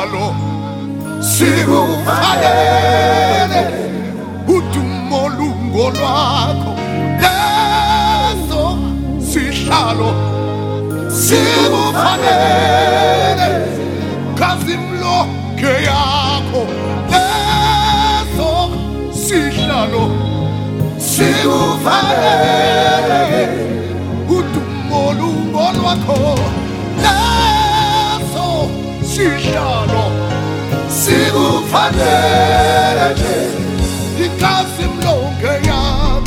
sihlalo sikufanele udumo lungo lwakho leso sihlalo sikufanele kazimlonke yakho leso sihlalo sikufanele udumo lungo lwakho leso sihlalo sikufanele ikazimlonke yakho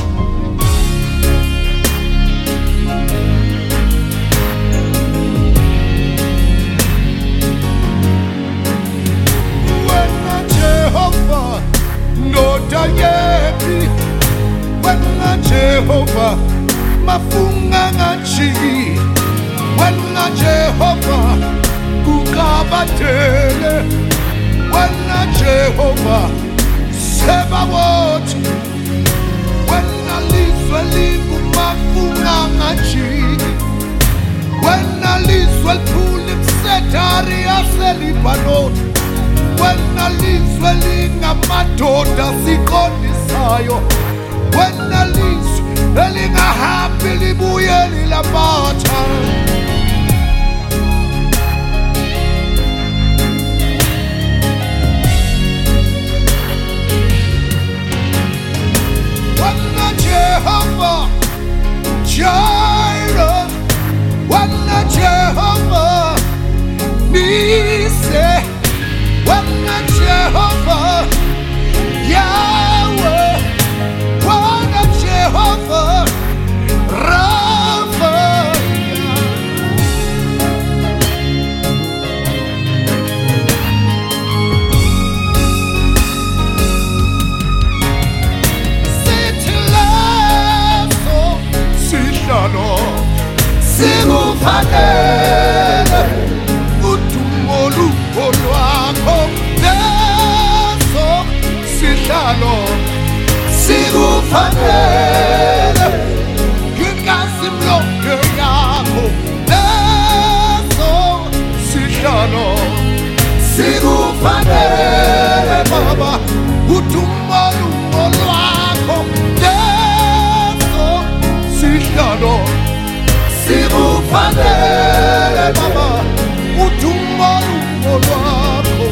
wena Jehova ndoda yepi wena Jehova mafunga ngachi wena Jehova kukabatele wena Jehova seba wote wena lizwe likumafunga ngachi wena lizwe liphule msetari yaselibhanoni wena lizwe lingamadoda siqondisayo wena lizwe elingahambi libuye lilabatha wena Jehova Jireh wena Jehova Nise wena Jehova Yahweh wena Jehova Rapha Sithileso sihlalo sikufanele udumo lungo lwakho leso sihlalo sikufanele ngikazimlonke yakho leso sihlalo sikufanele baba udumo lungo lwakho leso sihlalo sikufanele baba udumo lungo lwakho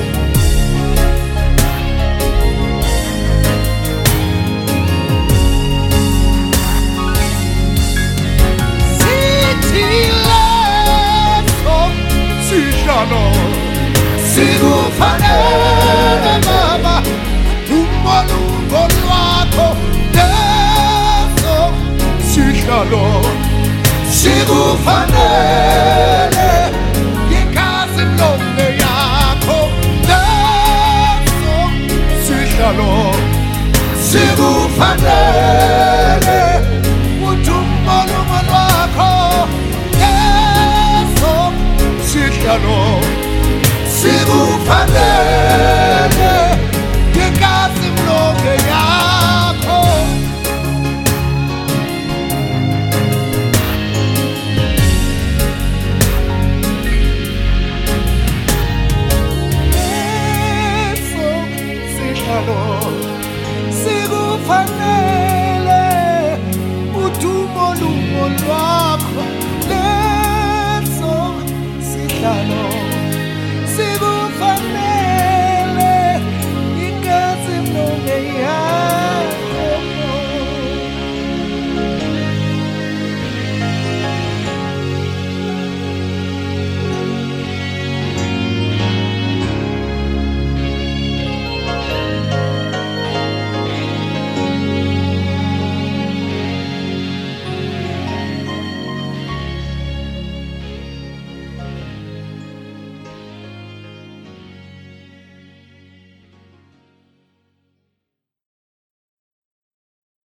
sithileso sihlalo sikufanele baba udumo lungo lwakho leso sihlalo sikufanele